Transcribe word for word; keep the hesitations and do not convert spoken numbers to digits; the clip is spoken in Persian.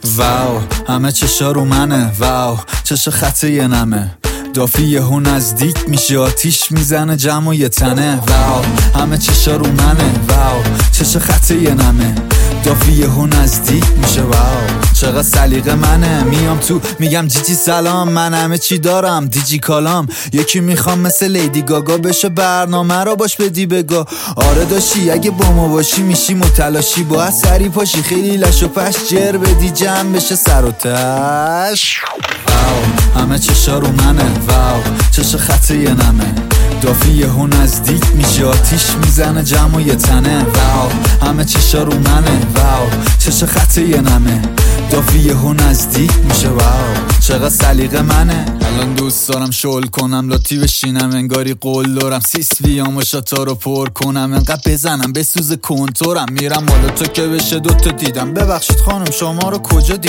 واو همه چشا رو منه، واو چش خطه یه نمه، دافی یهو نزدیک میشه آتیش میزنه جمع و یه تنه. واو همه چشا رو منه، واو چش خطه یه نمه، دافی یهو نزدیک میشه. واو چقدر سلیقه منه، میام تو میگم جیجی سلام، من همه چی دارم دیجی کالام. یکی میخوام مثل لیدی گاگا بشه، برنامه رو باش بدی بگا. آره داشی اگه با ما باشی میشی متلاشی، با سری پاشی خیلی لش و پش جر بدی جمع بشه سر و تش. واو همه چشا رو منه، واو چش خطه یه نمه، دافی یهو نزدیک میشه آتیش میزنه جمع و یه تنه. واو همه چشا رو منه، واو چش خطه یه نمه، دافی یهو نزدیک میشه. واو چقدر سلیقه منه. الان دوست دارم شل کنم لاتی بشینم انگاری قول دارم، سیس ویام و شاتا رو پر کنم انقدر بزنم بسوز کنتورم. میرم بالا تو که بشه دوتا دیدم، ببخشید خانم شما رو کجا دیدم؟